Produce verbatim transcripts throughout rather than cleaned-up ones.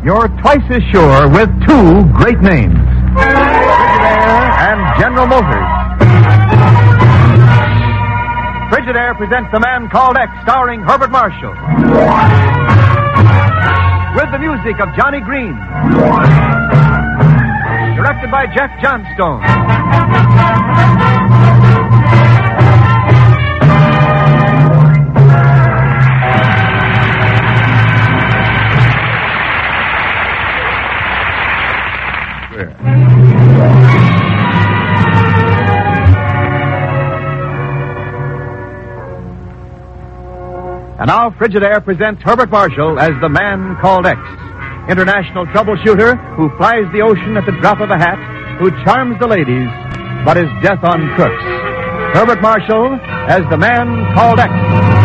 you're twice as sure with two great names. Frigidaire and General Motors. Frigidaire presents The Man Called X, starring Herbert Marshall. With the music of Johnny Green. Directed by Jack Johnstone. And now Frigidaire presents Herbert Marshall as The Man Called X, international troubleshooter who flies the ocean at the drop of a hat, who charms the ladies, but is death on crooks. Herbert Marshall as The Man Called X.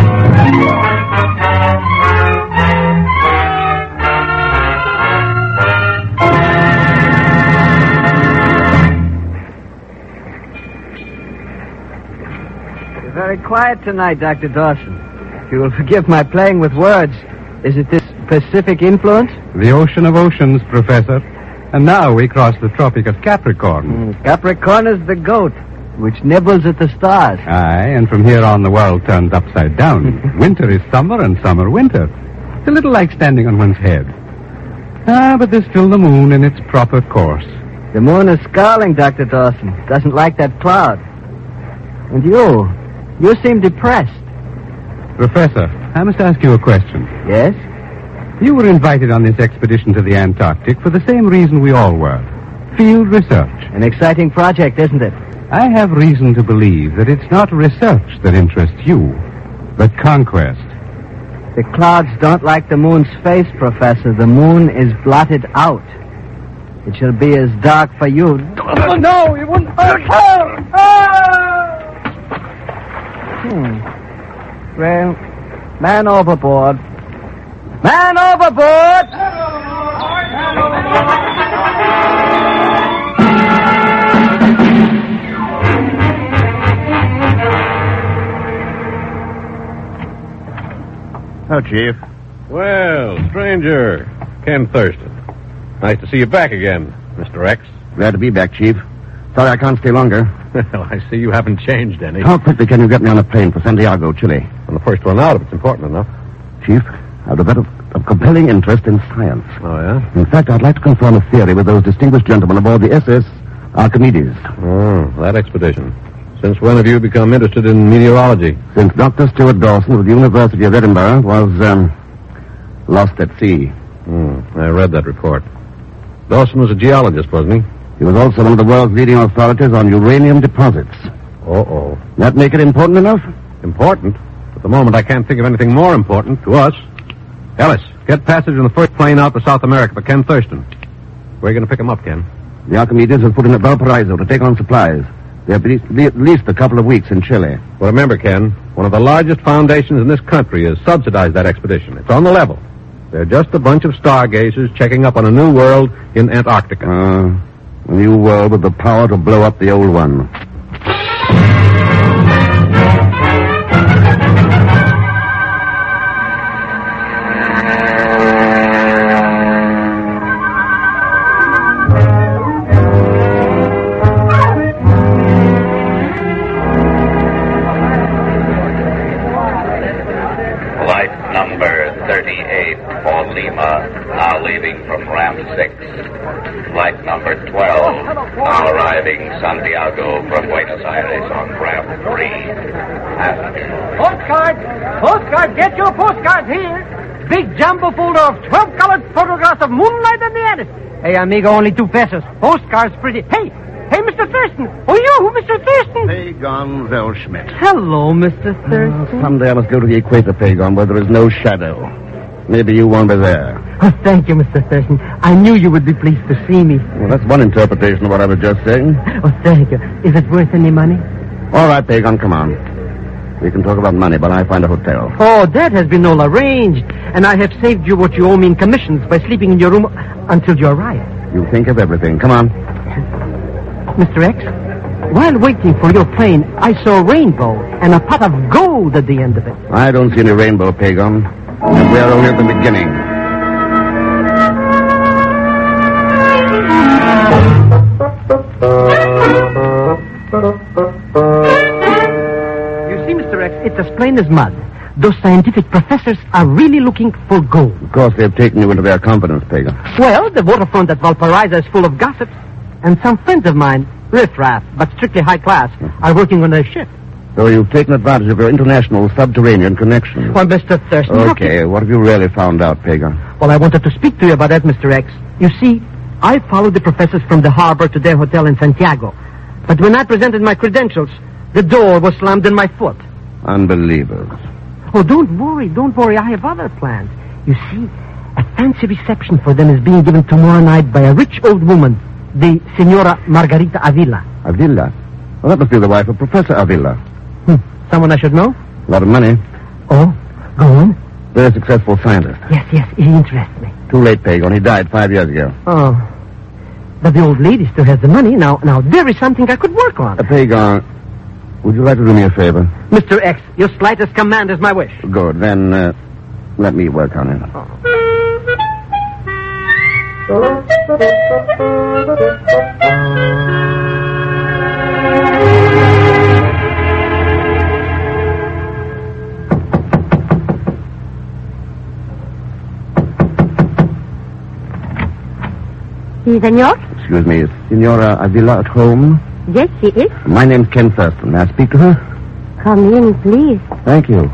You're very quiet tonight, Doctor Dawson. You will forgive my playing with words. Is it this Pacific influence? The ocean of oceans, Professor. And now we cross the Tropic of Capricorn. Mm, Capricorn is the goat, which nibbles at the stars. Aye, and from here on the world turns upside down. Winter is summer and summer winter. It's a little like standing on one's head. Ah, but there's still the moon in its proper course. The moon is scowling, Doctor Dawson. Doesn't like that cloud. And you, you seem depressed. Professor, I must ask you a question. Yes? You were invited on this expedition to the Antarctic for the same reason we all were. Field research. An exciting project, isn't it? I have reason to believe that it's not research that interests you, but conquest. The clouds don't like the moon's face, Professor. The moon is blotted out. It shall be as dark for you. Oh, no, you wouldn't hurt her! Hmm. Well, man overboard. Man overboard! Oh, Chief. Well, stranger, Ken Thurston. Nice to see you back again, Mister X. Glad to be back, Chief. Sorry I can't stay longer. Well, I see you haven't changed any. How quickly can you get me on a plane for Santiago, Chile? I'm the first one out if it's important enough. Chief, I've developed a compelling interest in science. Oh, yeah? In fact, I'd like to confirm a theory with those distinguished gentlemen aboard the S S Archimedes. Oh, that expedition. Since when have you become interested in meteorology? Since Doctor Stuart Dawson of the University of Edinburgh was, um, lost at sea. Hmm, I read that report. Dawson was a geologist, wasn't he? He was also one of the world's leading authorities on uranium deposits. Uh-oh. That make it important enough? Important? At the moment, I can't think of anything more important to us. Ellis, get passage in the first plane out to South America for Ken Thurston. Where are you going to pick him up, Ken? The Archimedes has put in at Valparaiso to take on supplies. They'll be at least a couple of weeks in Chile. Well, remember, Ken, one of the largest foundations in this country has subsidized that expedition. It's on the level. They're just a bunch of stargazers checking up on a new world in Antarctica. Uh, a new world with the power to blow up the old one. Flight number twelve, now arriving Santiago from Buenos Aires on ramp three. Postcard! Postcard! Get your postcard here! Big jumbo folder of twelve colored photographs of moonlight and the Andes. Hey, amigo, only two pesos. Postcard's pretty. Hey! Hey, Mister Thurston! Oh, you, Mister Thurston! Pagon Zellschmidt. Hello, Mister Thurston. Uh, someday I must go to the equator, Pagon, where there is no shadow. Maybe you won't be there. Oh, thank you, Mister Thurston. I knew you would be pleased to see me. Well, that's one interpretation of what I was just saying. Oh, thank you. Is it worth any money? All right, Pagon, come on. We can talk about money, but I find a hotel. Oh, that has been all arranged. And I have saved you what you owe me in commissions by sleeping in your room until you arrive. You think of everything. Come on. Mister X, while waiting for your plane, I saw a rainbow and a pot of gold at the end of it. I don't see any rainbow, Pagon. And we're only at the beginning. Mister X, it's as plain as mud. Those scientific professors are really looking for gold. Of course, they've taken you into their confidence, Pagan. Well, the waterfront at Valparaiso is full of gossips. And some friends of mine, riffraff, but strictly high class, are working on their ship. So you've taken advantage of your international subterranean connection. Well, Mister Thurston... Okay, what have you really found out, Pagan? Well, I wanted to speak to you about that, Mister X. You see, I followed the professors from the harbor to their hotel in Santiago. But when I presented my credentials, the door was slammed in my foot. Unbelievers. Oh, don't worry, don't worry. I have other plans. You see, a fancy reception for them is being given tomorrow night by a rich old woman, the Senora Margarita Avila. Avila? Well, that must be the wife of Professor Avila. Hmm. Someone I should know? A lot of money. Oh, go on. Very successful scientist. Yes, yes, he interests me. Too late, Pagan. He died five years ago. Oh. But the old lady still has the money. Now, now there is something I could work on. Uh, Pagan, would you like to do me a favor? Mister X, your slightest command is my wish. Good. Then, uh, let me work on it. Si, senor? Excuse me, is Senora Avila at home? Yes, she is. My name's Ken Thurston. May I speak to her? Come in, please. Thank you.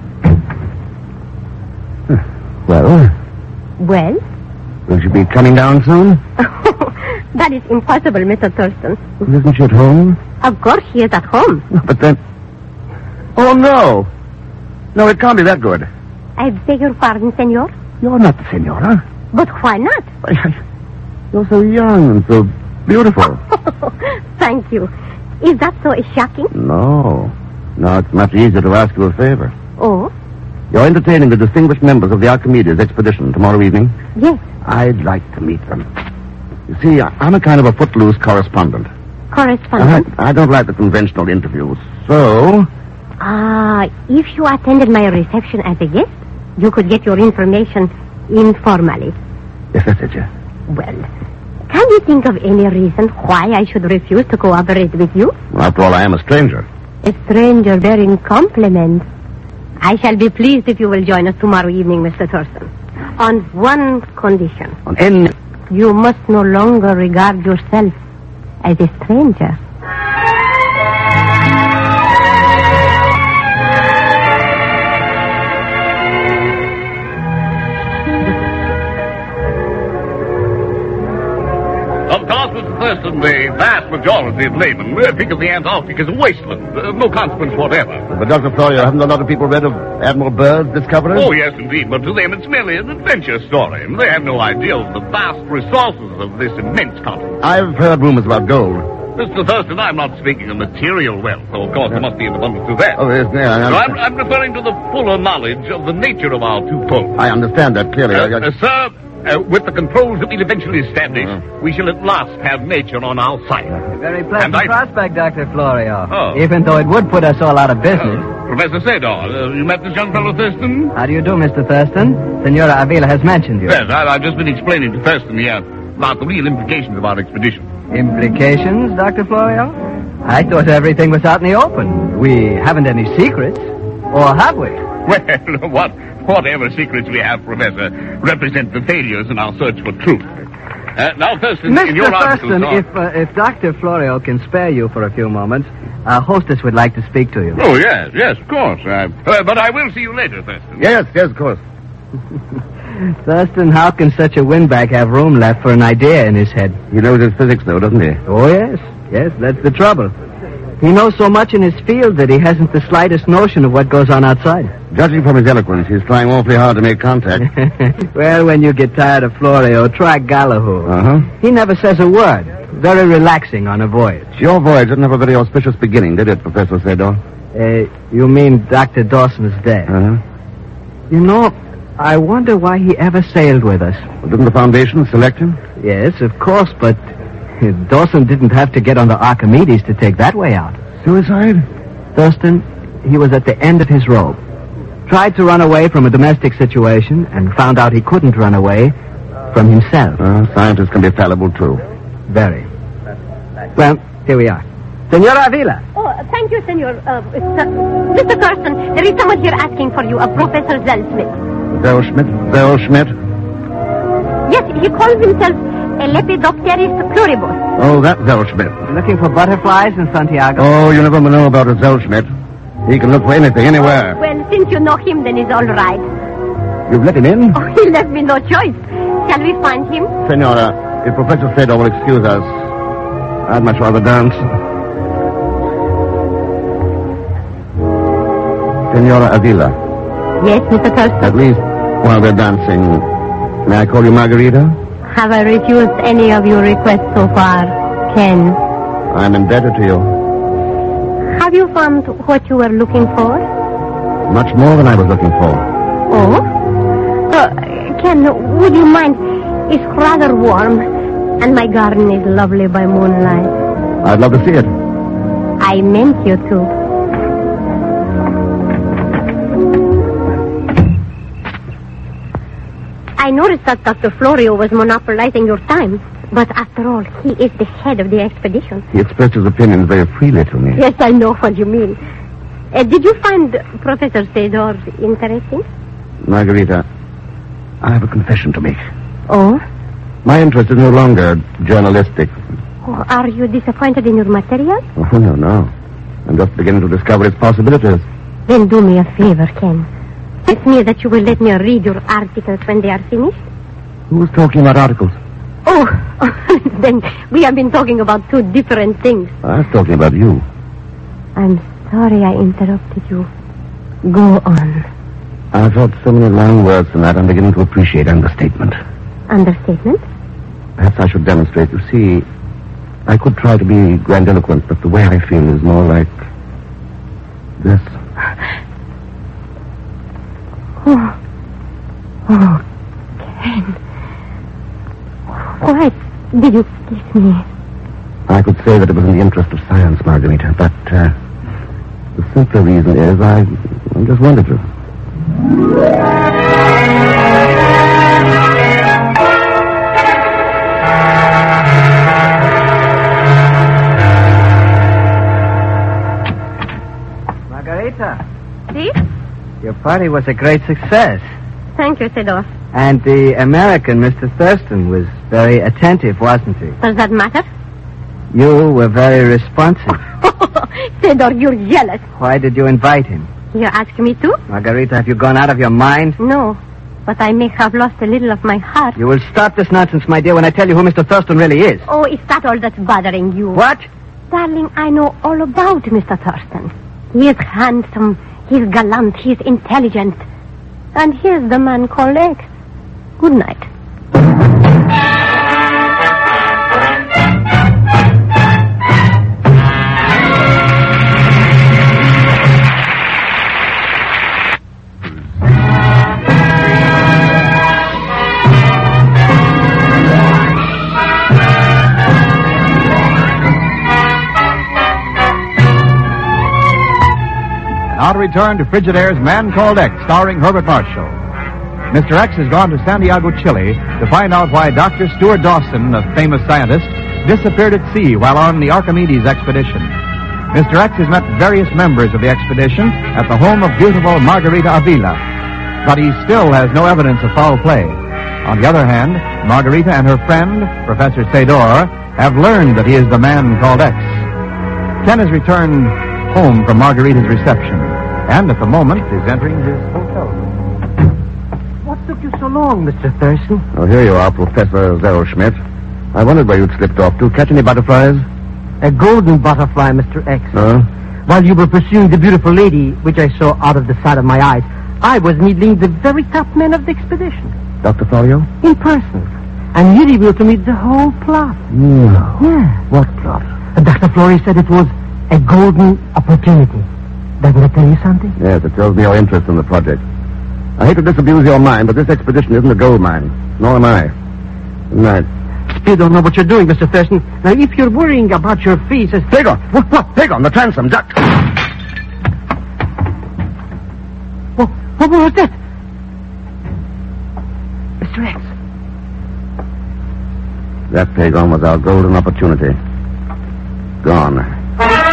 Well? Well? Will she be coming down soon? That is impossible, Mister Thurston. Isn't she at home? Of course she is at home. But then... Oh, no. No, it can't be that good. I beg your pardon, senor. You're not the senora. But why not? You're so young and so beautiful. Thank you. Is that so shocking? No. No, it's much easier to ask you a favor. Oh? You're entertaining the distinguished members of the Archimedes expedition tomorrow evening? Yes. I'd like to meet them. You see, I'm a kind of a footloose correspondent. Correspondent? I, I don't like the conventional interviews. So... Ah, if you attended my reception as a guest, you could get your information informally. Yes, that's it, yes. Well, can you think of any reason why I should refuse to cooperate with you? Well, after all, I am a stranger. A stranger bearing compliments. I shall be pleased if you will join us tomorrow evening, Mister Thurston. On one condition. On any... You must no longer regard yourself as a stranger. Of course, Mister Thurston, the vast majority of laymen uh, think of the Antarctic as a wasteland, uh, no consequence whatever. But, Doctor Florio, haven't a lot of people read of Admiral Byrd's discovery? Oh, yes, indeed, but to them it's merely an adventure story. They have no idea of the vast resources of this immense continent. I've heard rumors about gold. Mister Thurston, I'm not speaking of material wealth, though, of course, there must be an abundance of that. Oh, yes, yeah, I No, understand. I'm, I'm referring to the fuller knowledge of the nature of our two poles. I understand that clearly. Uh, I- I- uh, sir, uh, with the controls that we'll eventually establish, Uh-huh. we shall at last have nature on our side. A very pleasant And I- prospect, Doctor Florio. Oh. Even though it would put us all out of business. Uh, Professor Sador, uh, you met this young fellow Thurston? How do you do, Mister Thurston? Senora Avila has mentioned you. Yes, I, I've just been explaining to Thurston here about the real implications of our expedition. Implications, Doctor Florio? I thought everything was out in the open. We haven't any secrets. Or have we? Well, what, whatever secrets we have, Professor, represent the failures in our search for truth. Uh, now, Thurston, in Mister your article... Thurston, on- if, uh, if Doctor Florio can spare you for a few moments, our hostess would like to speak to you. Oh, yes, yes, of course. Uh, uh, but I will see you later, Thurston. Yes, yes, of course. Thurston, how can such a windbag have room left for an idea in his head? He knows his physics, though, doesn't he? Oh, yes. Yes, that's the trouble. He knows so much in his field that he hasn't the slightest notion of what goes on outside. Judging from his eloquence, he's trying awfully hard to make contact. Well, when you get tired of Florio, try Gallagher. Uh-huh. He never says a word. Very relaxing on a voyage. Your voyage didn't have a very auspicious beginning, did it, Professor Sador? Uh, you mean Doctor Dawson's death? Uh-huh. You know, I wonder why he ever sailed with us. Well, didn't the Foundation select him? Yes, of course, but uh, Dawson didn't have to get on the Archimedes to take that way out. Suicide? Thurston, he was at the end of his rope. Tried to run away from a domestic situation and found out he couldn't run away from himself. Uh, scientists can be fallible, too. Very. Well, here we are. Senora Avila. Oh, thank you, Senor. Uh, uh, Mister Thurston, there is someone here asking for you, a Professor Zellsmith. Zellsmith? Zellsmith? Yes, he calls himself a Lepidopteris pluribus. Oh, that Zellsmith. Looking for butterflies in Santiago? Oh, you never know about a Zellsmith. He can look for anything, anywhere. Well, since you know him, then it's all right. You've let him in? Oh, he left me no choice. Shall we find him? Senora, if Professor Fedor will excuse us, I'd much rather dance. Senora Avila. Yes, Mister Thurston. At least while we're dancing, may I call you Margarita? Have I refused any of your requests so far, Ken? I'm indebted to you. Have you found what you were looking for? Much more than I was looking for. Oh? Uh, Ken, would you mind? It's rather warm, and my garden is lovely by moonlight. I'd love to see it. I meant you to. I noticed that Doctor Florio was monopolizing your time, but after all, he is the head of the expedition. He expressed his opinions very freely to me. Yes, I know what you mean. Uh, did you find Professor Fedor interesting? Margarita, I have a confession to make. Oh? My interest is no longer journalistic. Oh, are you disappointed in your material? Oh, no, no. I'm just beginning to discover its possibilities. Then do me a favor, Ken. Promise me that you will let me read your articles when they are finished. Who's talking about articles? Oh, then we have been talking about two different things. I was talking about you. I'm sorry I interrupted you. Go on. I've heard so many long words tonight, I'm beginning to appreciate understatement. Understatement? Perhaps I should demonstrate. You see, I could try to be grandiloquent, but the way I feel is more like this. Oh, oh, Ken. Why did you kiss me? I could say that it was in the interest of science, Margarita, but uh, the simpler reason is I, I just wanted to. Margarita. See? Your party was a great success. Thank you, Fedor. And the American, Mister Thurston, was very attentive, wasn't he? Does that matter? You were very responsive. Fedor, you're jealous. Why did you invite him? You ask me to? Margarita, have you gone out of your mind? No, but I may have lost a little of my heart. You will stop this nonsense, my dear, when I tell you who Mister Thurston really is. Oh, is that all that's bothering you? What? Darling, I know all about Mister Thurston. He is handsome, he's gallant, he's intelligent. And here's the man called X. Good night. Now to return to Frigidaire's Man Called X, starring Herbert Marshall. Mister X has gone to Santiago, Chile, to find out why Doctor Stuart Dawson, a famous scientist, disappeared at sea while on the Archimedes expedition. Mister X has met various members of the expedition at the home of beautiful Margarita Avila, but he still has no evidence of foul play. On the other hand, Margarita and her friend, Professor Fedor, have learned that he is the Man Called X. Ken has returned home from Margarita's reception, and at the moment is entering his hotel room. What took you so long, Mister Thurston? Oh, here you are, Professor Zellschmidt. I wondered where you'd slipped off to. Catch any butterflies? A golden butterfly, Mister X. Huh? While you were pursuing the beautiful lady, which I saw out of the side of my eyes, I was meeting the very top men of the expedition. Doctor Florio? In person. And you revealed to me the whole plot. No. Yeah. What plot? Uh, Doctor Florio said it was a golden opportunity. Doesn't that tell you something? Yes, it tells me your interest in the project. I hate to disabuse your mind, but this expedition isn't a gold mine. Nor am I. Good night. Still don't know what you're doing, Mister Thurston. Now, if you're worrying about your fees... As... Dagon! What? What? Dagon, the transom, duck! What, what was that? Mister X. That, Dagon, was our golden opportunity. Gone.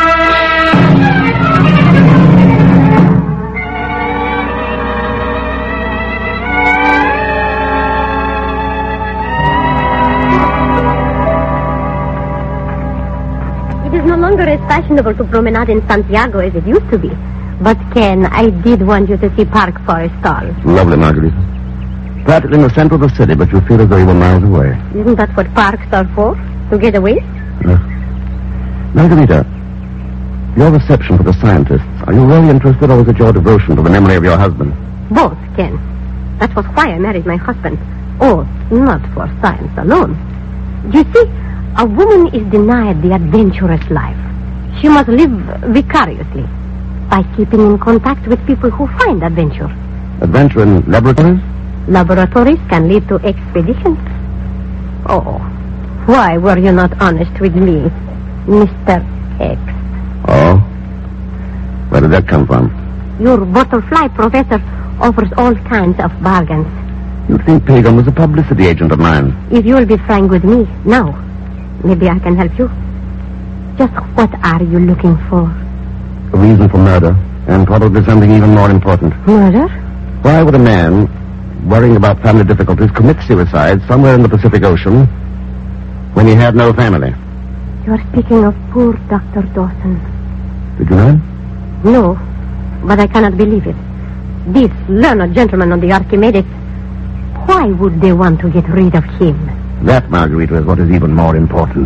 fashionable to promenade in Santiago as it used to be. But, Ken, I did want you to see Park Forest Hall. Lovely, Margarita. Practically in the center of the city, but you feel as though you were miles away. Isn't that what parks are for? To get away? Uh, Margarita, your reception for the scientists, are you really interested, or was it your devotion to the memory of your husband? Both, Ken. That was why I married my husband. Oh, not for science alone. You see, a woman is denied the adventurous life. She must live vicariously by keeping in contact with people who find adventure. Adventure in laboratories? Laboratories can lead to expeditions. Oh, why were you not honest with me, Mister X? Oh? Where did that come from? Your butterfly professor offers all kinds of bargains. You think Pagan was a publicity agent of mine? If you'll be frank with me now, maybe I can help you. Just what are you looking for? A reason for murder, and probably something even more important. Murder? Why would a man, worrying about family difficulties, commit suicide somewhere in the Pacific Ocean when he had no family? You're speaking of poor Doctor Dawson. Did you know him? No, but I cannot believe it. This learned gentleman on the Archimedes, why would they want to get rid of him? That, Margarita, is what is even more important.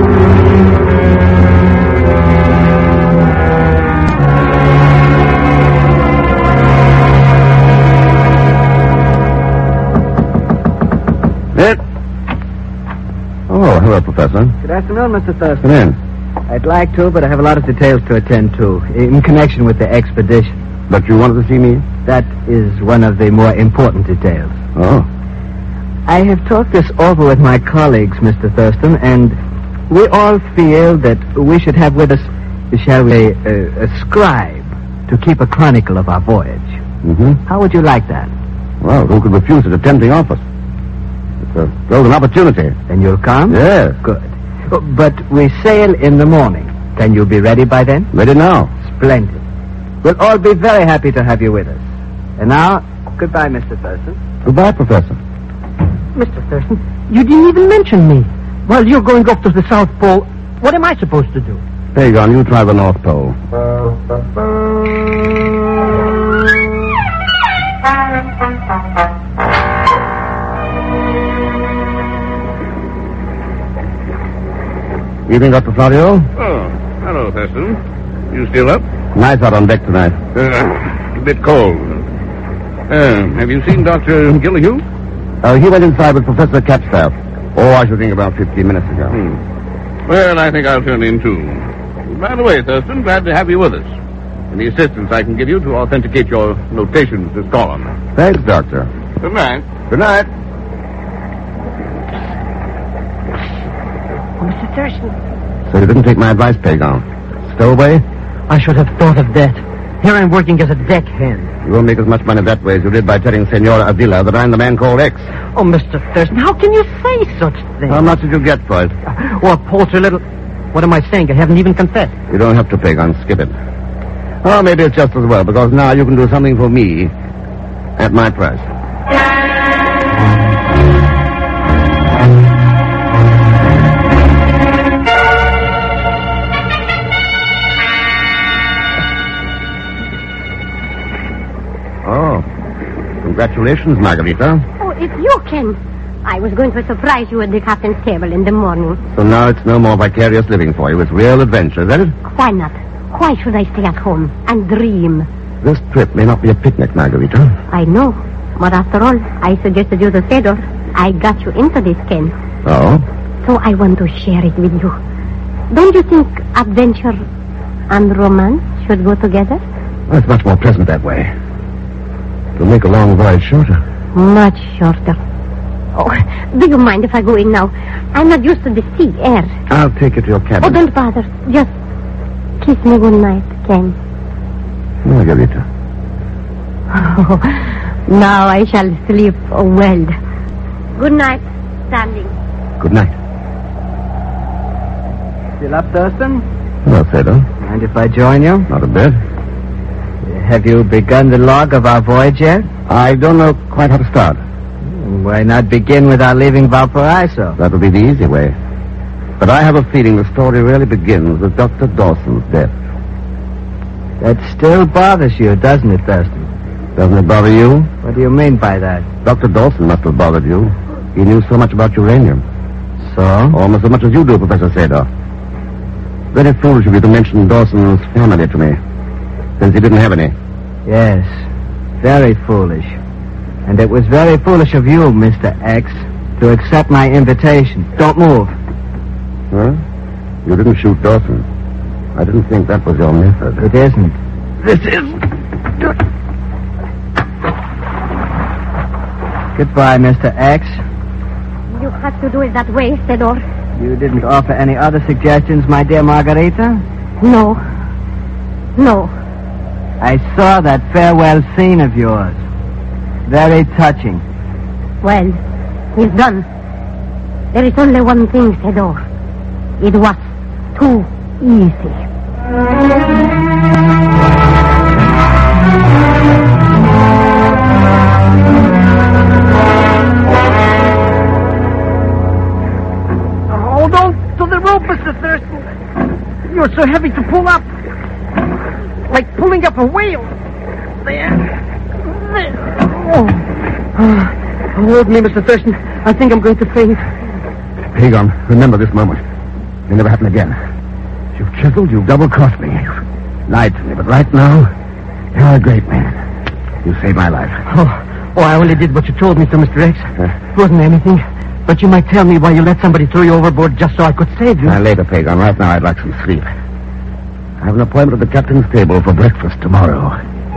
It. Oh, hello, Professor. Good afternoon, Mister Thurston. Come in. I'd like to, but I have a lot of details to attend to in connection with the expedition. But you wanted to see me? That is one of the more important details. Oh. I have talked this over with my colleagues, Mister Thurston, and we all feel that we should have with us, shall we say, a, a scribe to keep a chronicle of our voyage. Mm-hmm. How would you like that? Well, who could refuse such a tempting offer? It's a golden opportunity. Then you'll come? Yes. Good. But we sail in the morning. Can you be ready by then? Ready now. Splendid. We'll all be very happy to have you with us. And now, goodbye, Mister Thurston. Goodbye, Professor. Mister Thurston, you didn't even mention me. Well, you're going off to the South Pole. What am I supposed to do? Pagan, you try the North Pole. Evening, Doctor Florio. Oh, hello, Thurston. You still up? Nice out on deck tonight. Uh, a bit cold. Uh, have you seen Doctor Gillihu? Uh, he went inside with Professor Capstaff. Oh, I should think about fifteen minutes ago. Hmm. Well, I think I'll turn in, too. By the way, Thurston, glad to have you with us. Any assistance I can give you to authenticate your notations is call on them. Thanks, Doctor. Good night. Good night. Oh, Mister Thurston. So you didn't take my advice, Pagan? Stowaway? I should have thought of that. Here I'm working as a deckhand. You won't make as much money that way as you did by telling Senora Avila that I'm the man called X. Oh, Mister Thurston, how can you say such things? How much did you get for it? Oh, a paltry little... What am I saying? I haven't even confessed. You don't have to, Pagan. Skip it. Oh, maybe it's just as well, because now you can do something for me at my price. Oh, congratulations, Margarita. Oh, it's you, Ken. I was going to surprise you at the captain's table in the morning. So now it's no more vicarious living for you. It's real adventure, is that it? Why not? Why should I stay at home and dream? This trip may not be a picnic, Margarita. I know. But after all, I suggested you the Fedor. I got you into this, Ken. Oh? So I want to share it with you. Don't you think adventure and romance should go together? Well, it's much more pleasant that way. It'll make a long voyage shorter. Much shorter. Oh, do you mind if I go in now? I'm not used to the sea air. I'll take you to your cabin. Oh, don't bother. Just kiss me good night, Ken. Margarita. Oh, now I shall sleep well. Good night, Stanley. Good night. Still up, Thurston? Well, Fedor. Mind if I join you? Not a bit. Have you begun the log of our voyage yet? I don't know quite how to start. Why not begin with our leaving Valparaiso? That would be the easy way. But I have a feeling the story really begins with Doctor Dawson's death. That still bothers you, doesn't it, Thurston? Doesn't it bother you? What do you mean by that? Doctor Dawson must have bothered you. He knew so much about uranium. So? Almost as much as you do, Professor Sador. Very foolish of you to mention Dawson's family to me, since he didn't have any. Yes, very foolish. And it was very foolish of you, Mister X, to accept my invitation. Don't move. Huh? You didn't shoot Dawson. I didn't think that was your method. It isn't. This is... Goodbye, Mister X. You have to do it that way, Fedor. You didn't offer any other suggestions, my dear Margarita? No. No. I saw that farewell scene of yours. Very touching. Well, it's done. There is only one thing, Fedor. It was too easy. Hold on to the rope, Mister Thurston. You're so heavy to pull up. Like pulling up a whale. There. There. Oh. Oh, hold me, Mister Thurston. I think I'm going to faint. Hagon, remember this moment. It'll never happen again. You've chiseled, you've double-crossed me. You've lied to me, but right now, you're a great man. You saved my life. Oh, oh, I only did what you told me to, Mister X. Huh? It wasn't anything. But you might tell me why you let somebody throw you overboard just so I could save you. Now, later, Pagon. Right now, I'd like some sleep. I have an appointment at the captain's table for breakfast tomorrow.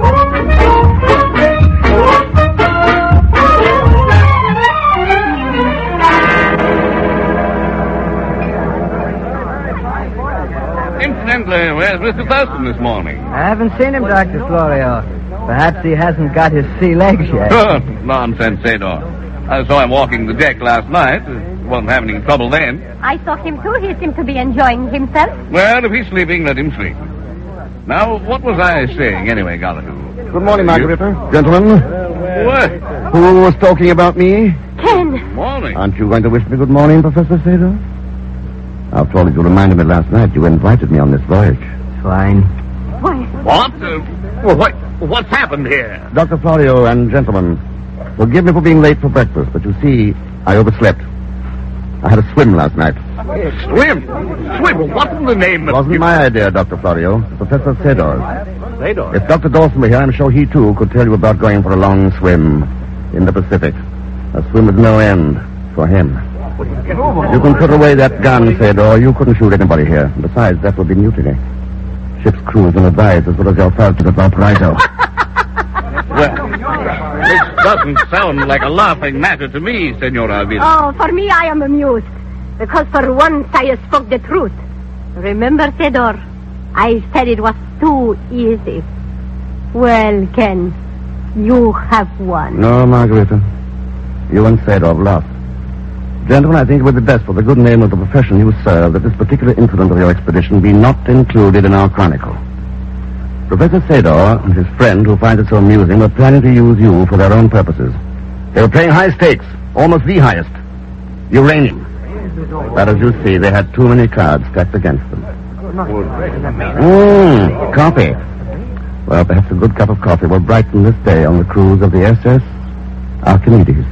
Incidentally, where's Mister Thurston this morning? I haven't seen him, Doctor Florio. Perhaps he hasn't got his sea legs yet. Nonsense, Sador. I saw him walking the deck last night. Wasn't having any trouble then. I saw him too. He seemed to be enjoying himself. Well, if he's sleeping, let him sleep. Now, what was I saying anyway, Gallaher? Good morning, Margarita. Gentlemen. What? Who was talking about me? Ken. Morning. Aren't you going to wish me good morning, Professor Sador? After all, as you reminded me last night, you invited me on this voyage. Fine. Why? What? Uh, well, what? What's happened here? Doctor Florio and gentlemen, forgive me for being late for breakfast, but you see, I overslept. I had a swim last night. Swim? Swim? What's in the name It of... wasn't my idea, Doctor Florio. Professor Sador's. Sador? If Doctor Dawson were here, I'm sure he, too, could tell you about going for a long swim in the Pacific. A swim with no end for him. You can put away that gun, Sador. You couldn't shoot anybody here. Besides, that would be mutiny. Ship's crew is advised as well as yourself to the Valparaiso. Well, this doesn't sound like a laughing matter to me, Senora Avila. Oh, for me, I am amused. Because for once I spoke the truth. Remember, Fedor, I said it was too easy. Well, Ken, you have won. No, Margarita. You and Sador lost. Gentlemen, I think it would be best for the good name of the profession you serve that this particular incident of your expedition be not included in our chronicle. Professor Sador and his friend, who finds it so amusing, were planning to use you for their own purposes. They were playing high stakes, almost the highest. Uranium. But as you see, they had too many cards stacked against them. Mmm, coffee. Well, perhaps a good cup of coffee will brighten this day on the cruise of the S S Archimedes.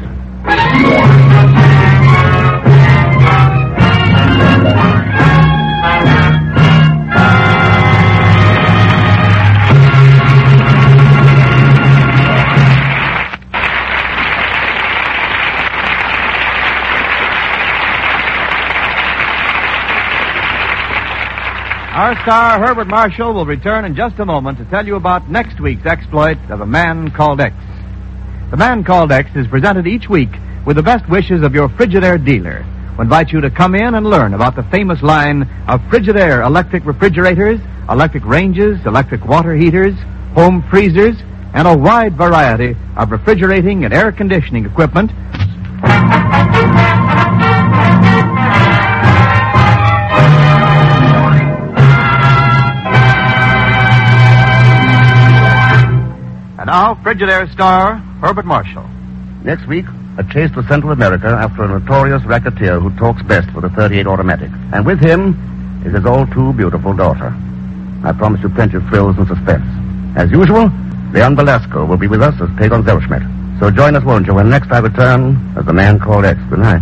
Our star, Herbert Marshall, will return in just a moment to tell you about next week's exploit of A Man Called X. The Man Called X is presented each week with the best wishes of your Frigidaire dealer, who invites you to come in and learn about the famous line of Frigidaire electric refrigerators, electric ranges, electric water heaters, home freezers, and a wide variety of refrigerating and air conditioning equipment. And now, Frigidaire star Herbert Marshall. Next week, a chase to Central America after a notorious racketeer who talks best for the thirty-eight automatic. And with him is his all-too-beautiful daughter. I promise you plenty of thrills and suspense. As usual, Leon Velasco will be with us as Pagon Zellschmidt. So join us, won't you, when next I return as The Man Called X. Good night.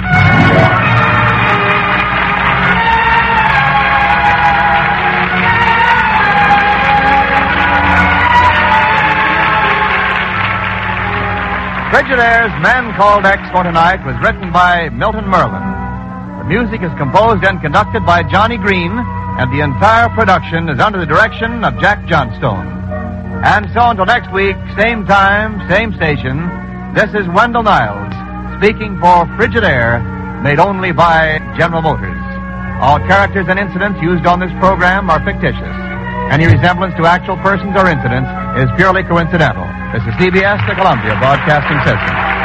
Frigidaire's Man Called X for tonight was written by Milton Merlin. The music is composed and conducted by Johnny Green, and the entire production is under the direction of Jack Johnstone. And so until next week, same time, same station, this is Wendell Niles, speaking for Frigidaire, made only by General Motors. All characters and incidents used on this program are fictitious. Any resemblance to actual persons or incidents is purely coincidental. This is C B S, the Columbia Broadcasting System.